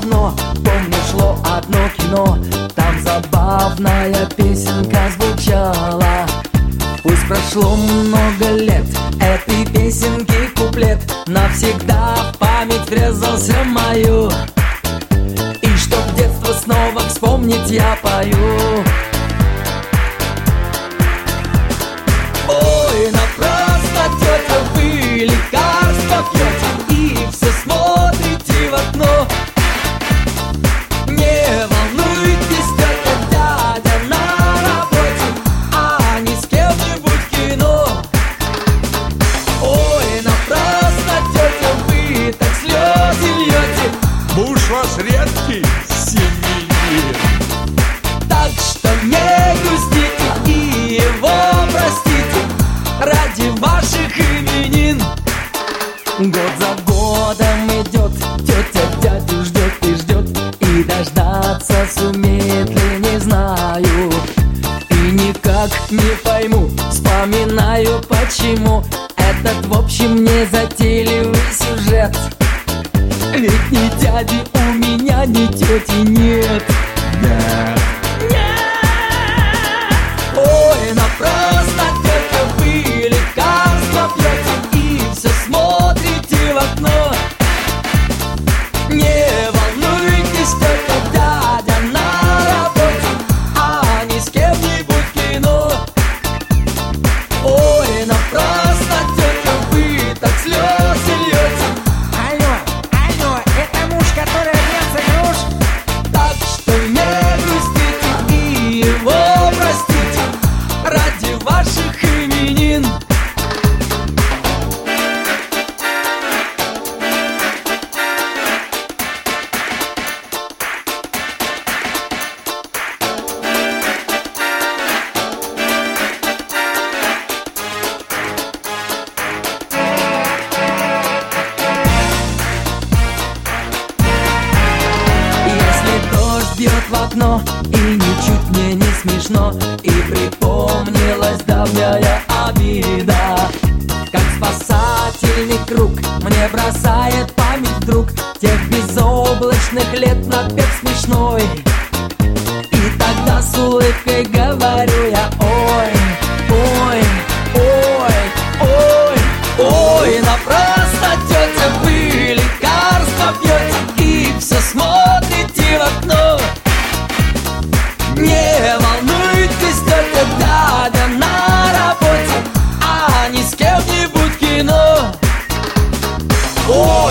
окно. Помню, шло одно кино, там забавная песенка звучала. Пусть прошло много лет, этой песенки куплет навсегда в память врезался в мою. И чтоб детство снова вспомнить, я пою. Ой, напрасно, тетя, вы лекарства пьете и все смотрите в окно. Не волнуйтесь, тетя, дядя на работе, а не с кем-нибудь в кино. Ой, напрасно, тетя, вы так слезы льете. Муж ваш редкий семьянин. Так что не грустите и его простите ради ваших именин. Год за годом идет, тетя дядю ждет и ждет, и дождаться сумеет ли, не знаю. И никак не пойму, вспоминаю почему этот, в общем, не затейливый сюжет. Ведь ни дяди у меня, ни тети нет. Нет. Ой, напрасно, тетя, вы лекарства пьете и все смотрите в окно. Не волнуйтесь, тетя, дядя на работе, а не с кем-нибудь в кино. Ой, напрасно, тетя, вы так слезы льете. Алло, это муж, который вместо груш? Так что не грустите и его простите ради ваших именин. Если дождь бьет в окно и ничуть мне не смешно, и припомнилась давняя обида, как спасательный круг мне бросает память вдруг тех безоблачных лет напев смешной. И тогда с улыбкой говорю я: ой, ой, ой, ой, ой, напрасно, тетя, вы лекарства пьете и все смотрите в окно. Не волнуйтесь, тетя, дядя на работе, а не с кем-нибудь в кино. Ой,